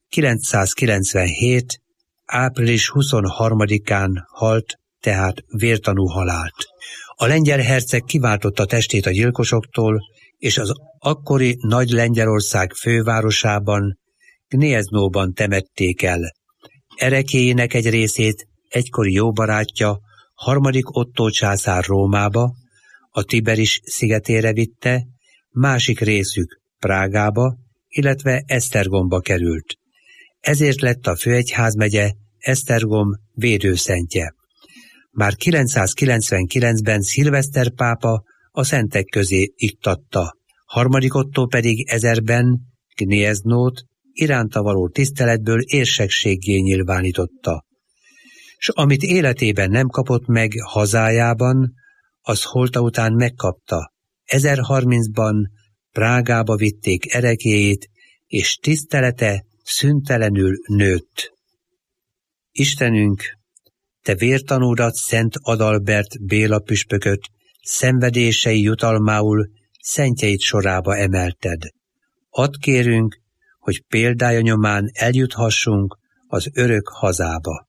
kilencszázkilencvenhét. április huszonharmadikán halt, tehát vértanú halált. A lengyel herceg kiváltotta testét a gyilkosoktól, és az akkori Nagy Lengyelország fővárosában, Gnieznóban temették el. Erekéjének egy részét egykori jó barátja, harmadik Ottó császár Rómába, a Tiberis szigetére vitte, másik részük Prágába, illetve Esztergomba került. Ezért lett a főegyházmegye Esztergom védőszentje. Már kilencszázkilencvenkilencben Szilveszter pápa a szentek közé iktatta, harmadik Ottó pedig ezerben Gnieznót iránta való tiszteletből érsegséggé nyilvánította. S amit életében nem kapott meg hazájában, az holta után megkapta. ezerharmincban Prágába vitték erekéjét, és tisztelete szüntelenül nőtt. Istenünk, te vértanúdat Szent Adalbert Béla püspököt szenvedései jutalmául szentjeid sorába emelted. Add kérünk, hogy példája nyomán eljuthassunk az örök hazába.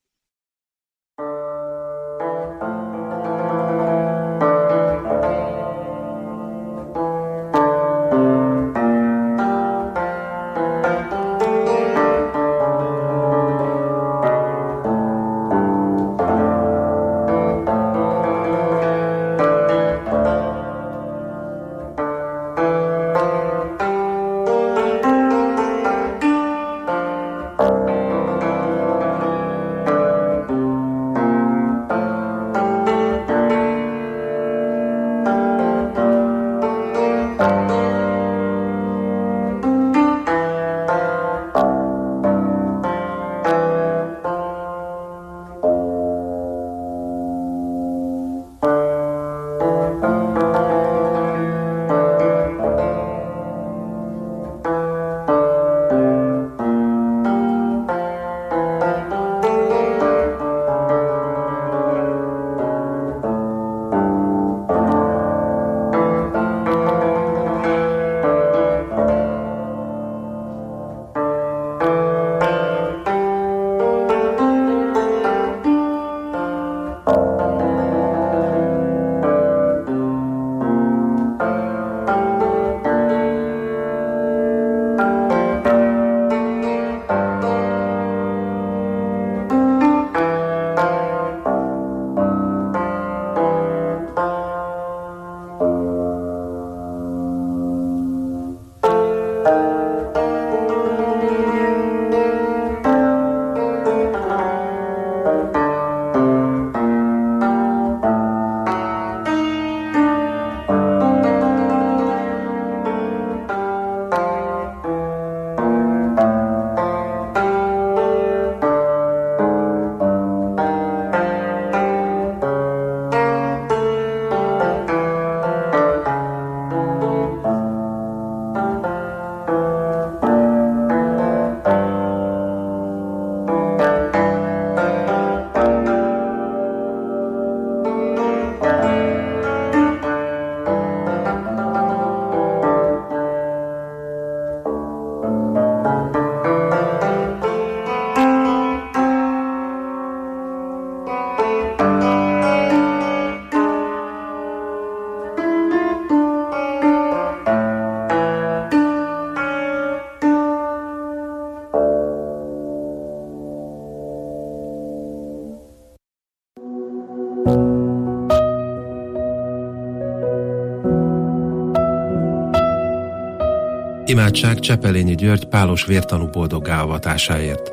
Imádság Csepelényi György pálos vértanú boldoggá avatásáért.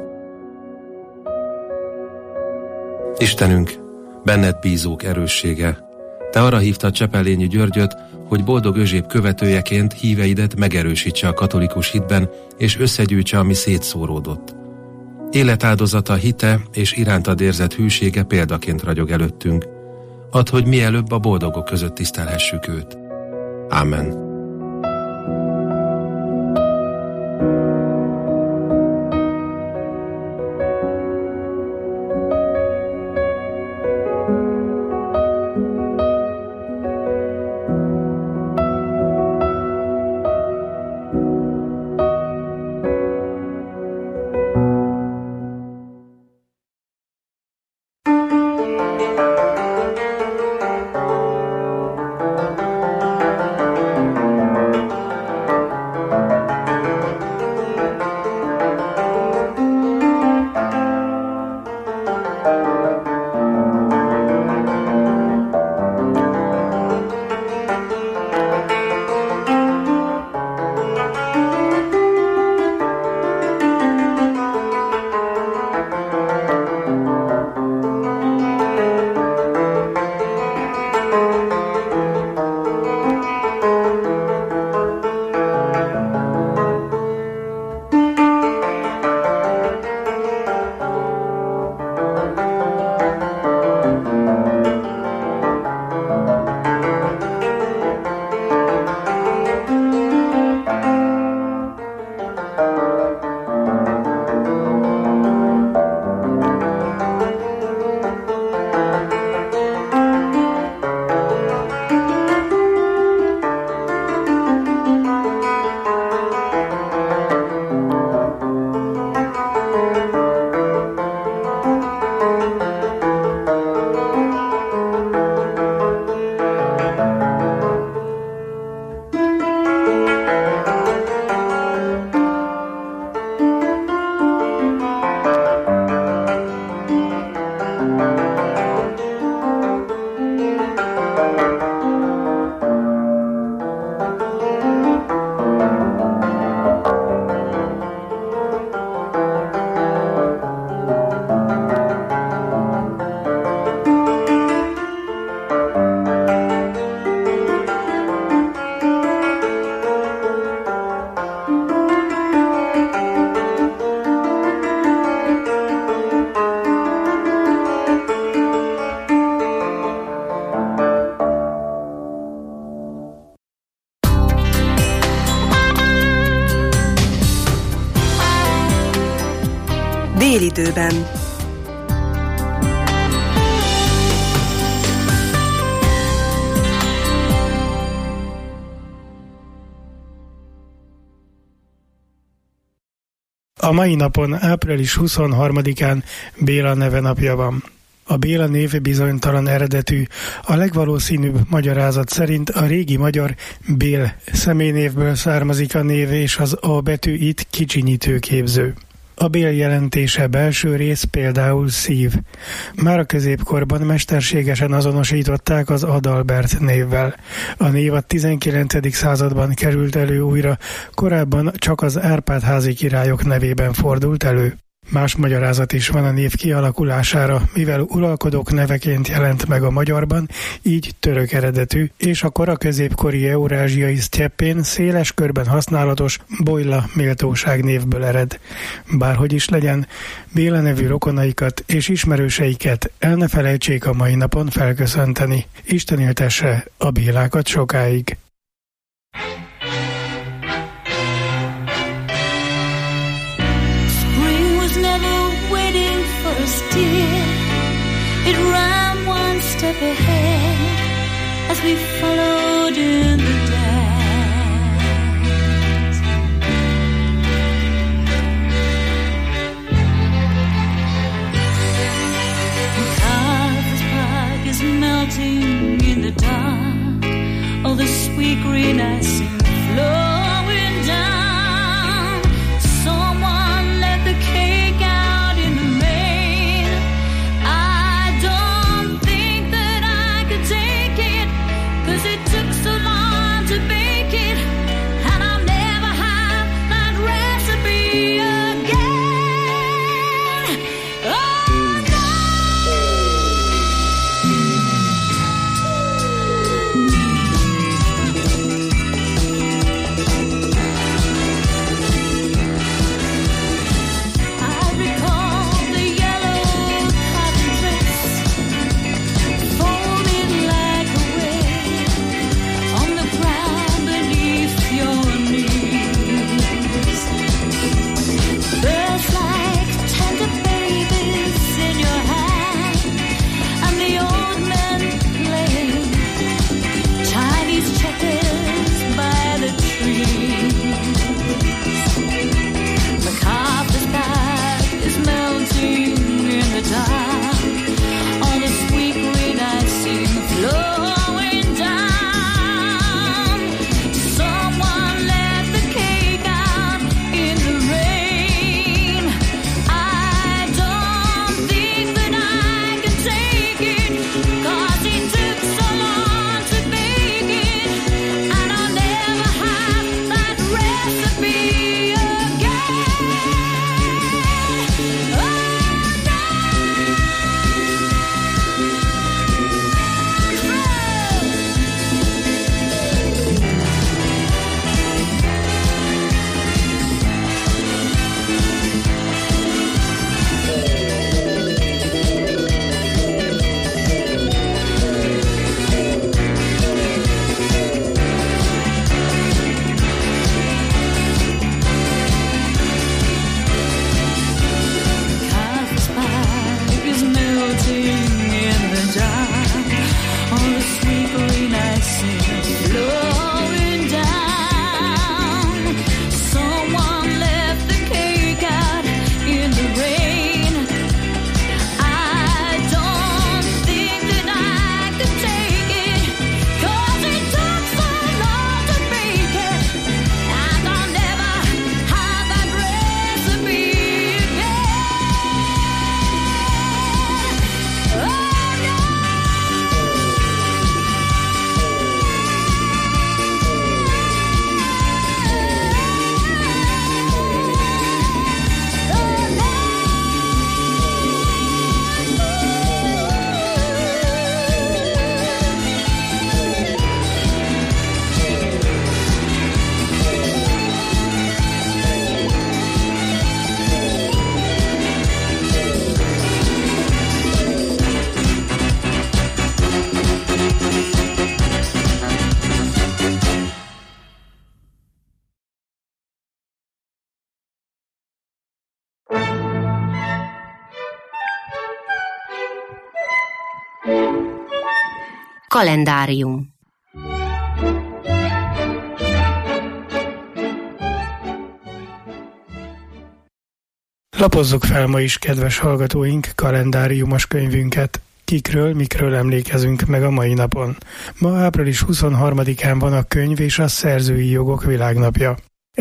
Istenünk, benned bízók erőssége, te arra hívtad Csepelényi Györgyöt, hogy boldog özséb követőjeként híveidet megerősítse a katolikus hitben, és összegyűjtse, ami szétszóródott. Életáldozata, hite és irántad érzett hűsége példaként ragyog előttünk. Add, hogy mielőbb a boldogok között tisztelhessük őt. Ámen. Délidőben. A mai napon, április huszonharmadikán Béla neve napja van. A Béla név bizonytalan eredetű, a legvalószínűbb magyarázat szerint a régi magyar Bél személynévből származik a név, és az A betű itt kicsinyítő képző. A Bél jelentése belső rész például szív. Már a középkorban mesterségesen azonosították az Adalbert névvel. A név a tizenkilencedik században került elő újra, korábban csak az Árpád-házi királyok nevében fordult elő. Más magyarázat is van a név kialakulására, mivel uralkodók neveként jelent meg a magyarban, így török eredetű, és a koraközépkori eurázsiai sztyeppén széles körben használatos Bojla méltóság névből ered. Bárhogy is legyen, Béla nevű rokonaikat és ismerőseiket el ne felejtsék a mai napon felköszönteni. Isten éltesse a Bélákat sokáig! It ran one step ahead as we followed in the dance. The Carver's Park is melting in the dark, all the sweet green ice flowing down. Someone let the cake out in the rain. I don't think that I could take it, 'cause it took so long to bake it, and I've never had Kalendárium. Lapozzuk fel ma is, kedves hallgatóink, kalendáriumos könyvünket. Kikről, mikről emlékezünk meg a mai napon. Ma április huszonharmadikán van a könyv és a szerzői jogok világnapja.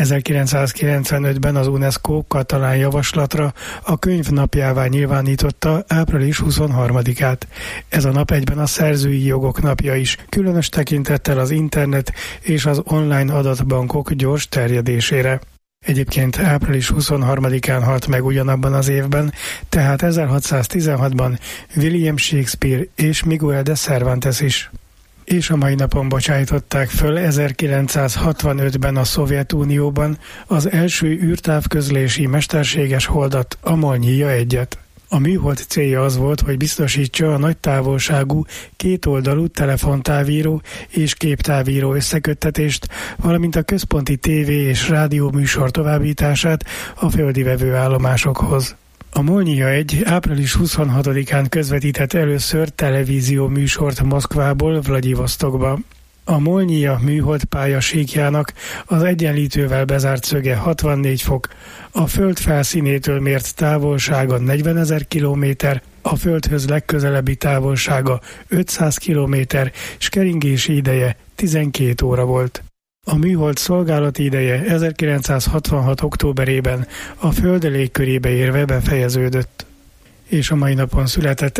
ezerkilencszázkilencvenötben az UNESCO katalán javaslatra a könyv napjává nyilvánította április huszonharmadikát. Ez a nap egyben a szerzői jogok napja is, különös tekintettel az internet és az online adatbankok gyors terjedésére. Egyébként április huszonharmadikán halt meg ugyanabban az évben, tehát ezerhatszáztizenhatban William Shakespeare és Miguel de Cervantes is. És a mai napon bocsájtották föl ezerkilencszázhatvanötben a Szovjetunióban az első űrtávközlési mesterséges holdat, a Molnyija egyet. A műhold célja az volt, hogy biztosítsa a nagy távolságú, kétoldalú telefontávíró és képtávíró összeköttetést, valamint a központi tévé és rádió műsor továbbítását a földi vevőállomásokhoz. A Molnyija egy április huszonhatodikán közvetített először televízió műsort Moszkvából Vladivosztokba. A Molnyija műholdpálya síkjának az egyenlítővel bezárt szöge hatvannégy fok, a Föld felszínétől mért távolsága negyvenezer kilométer, a Földhöz legközelebbi távolsága ötszáz kilométer, és keringési ideje tizenkét óra volt. A műhold szolgálati ideje ezerkilencszázhatvanhat októberében a Föld légkörébe érve befejeződött. És a mai napon született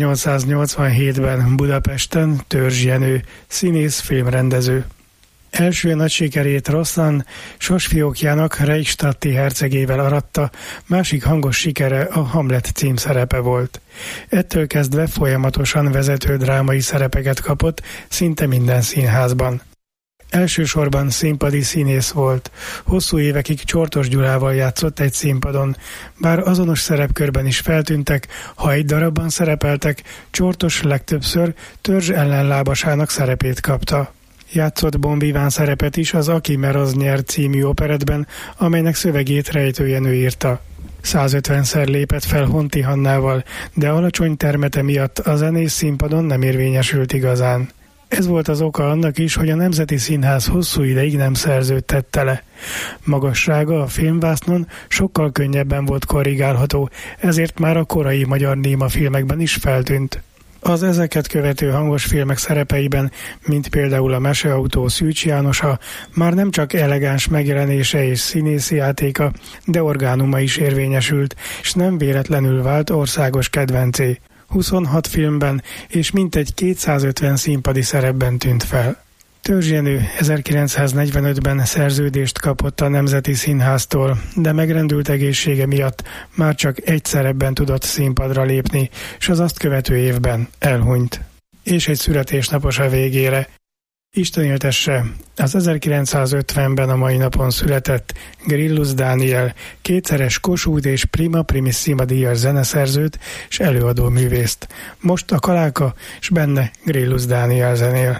ezernyolcszáznyolcvanhétben Budapesten Törzs Jenő, színész, filmrendező. Első nagy sikerét Roszlan Sosfiókjának Reichstadti hercegével aratta, másik hangos sikere a Hamlet címszerepe volt. Ettől kezdve folyamatosan vezető drámai szerepeket kapott szinte minden színházban. Elsősorban színpadi színész volt. Hosszú évekig Csortos Gyulával játszott egy színpadon. Bár azonos szerepkörben is feltűntek, ha egy darabban szerepeltek, Csortos legtöbbször Törzs ellenlábasának szerepét kapta. Játszott Bon Vivant szerepet is az Aki Meraz nyer című operettben, amelynek szövegét Rejtő Jenő írta. százötvenszer lépett fel Honti Hannával, de alacsony termete miatt a zenész színpadon nem érvényesült igazán. Ez volt az oka annak is, hogy a Nemzeti Színház hosszú ideig nem szerződtette le. Magassága a filmvásznon sokkal könnyebben volt korrigálható, ezért már a korai magyar néma filmekben is feltűnt. Az ezeket követő hangos filmek szerepeiben, mint például a Meseautó Szűcs Jánosa, már nem csak elegáns megjelenése és színészi játéka, de orgánuma is érvényesült, és nem véletlenül vált országos kedvencé. huszonhat filmben és mintegy kétszázötven színpadi szerepben tűnt fel. Törzs Jenő ezerkilencszáznegyvenötben szerződést kapott a Nemzeti Színháztól, de megrendült egészsége miatt már csak egy szerepben tudott színpadra lépni, és az azt követő évben elhunyt. És egy születésnapos a végére. Isten éltesse, az ezerkilencszázötvenben a mai napon született Grillus Dániel, kétszeres Kossuth és Prima Primissima díjas zeneszerzőt és előadó művészt. Most a Kaláka, és benne Grillus Dániel zenél.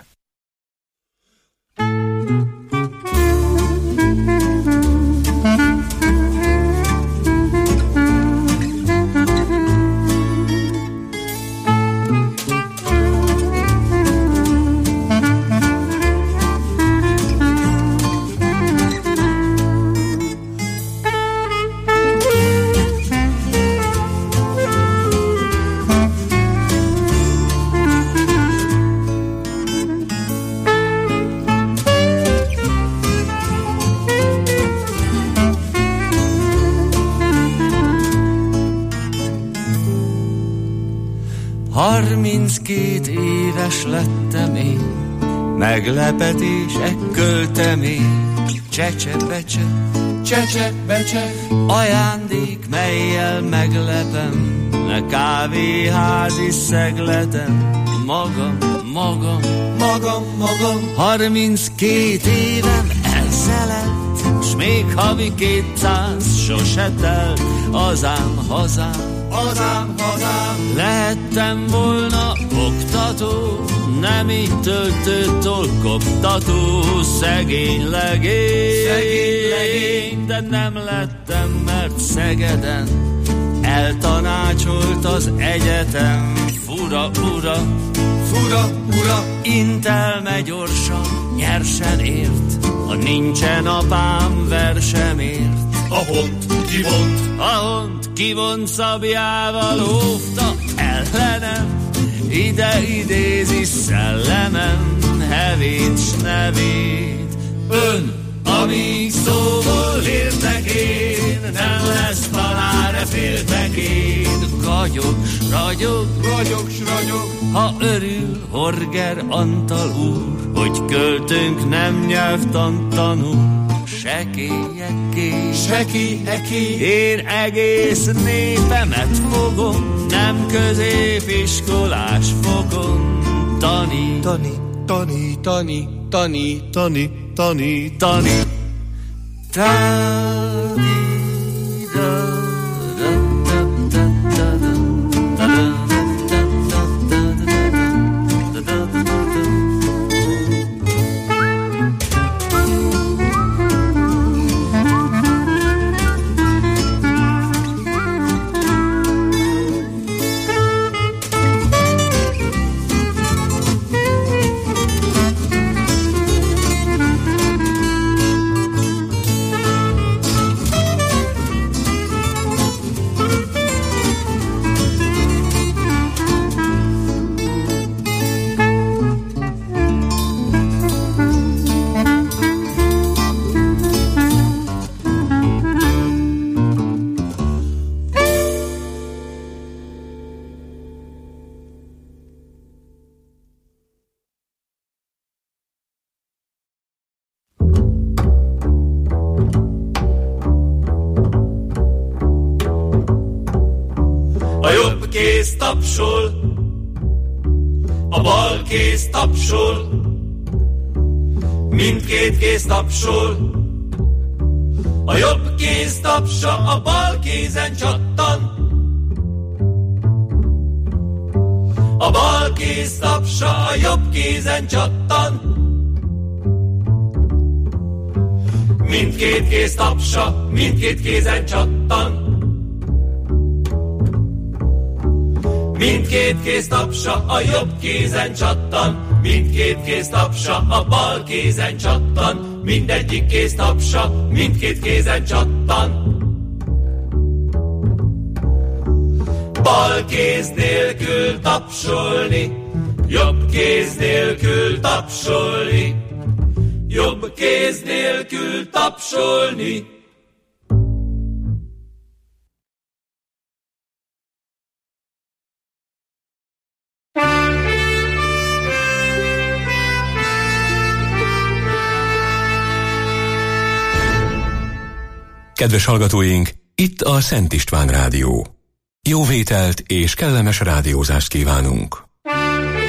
Harminckét éves lettem én, meglepetés ekköltemény. Csecse-becse, csecse-becse, ajándék, melyel meglepem, ne kávéházi szegletem. Magam, magam, magam, magam, harminckét évem ezzel lett, s még havi kétszáz sose telt, azám, hazám, hazám, hazám. Lehettem volna oktató, nem így töltőtől koptató, szegény legény, szegény legény, de nem lettem, mert Szegeden eltanácsolt az egyetem. Fura, ura, fura, ura, intelme gyorsan, nyersen ért, ha nincsen apám versemért. A hont kivont, a hont kivont szabjával óvta ellenem, ide idézi szellemem hevét s nevét. Ön, amíg szóval értek én, nem lesz talán féltek én. Gagyog, ragyog, ragyog, s ragyog, ha örül Horger Antal úr, hogy költőnk nem nyelvtant tanul. Sekélyeké, sekélyeké, én egész népemet fogom, nem középiskolás fogom. Tani, tani, tani, tani, tani, tani, tani, tani, tani. kéz tapsol, a bal kéz tapsol, mindkét kéz tapsol. A jobb kéz tapsa a bal kézen csattan, a bal kéz tapsa a jobb kézen csattan. Mindkét kéz tapsa, mindkét kézen csattan. Mindkét kéz tapsa a jobb kézen csattan, mindkét kéz tapsa a bal kézen csattan, mindegyik kéz tapsa, mindkét kézen csattan. Bal kéz nélkül tapsolni, jobb kéz nélkül tapsolni, jobb kéz nélkül tapsolni. Kedves hallgatóink, itt a Szent István Rádió. Jó vételt és kellemes rádiózást kívánunk!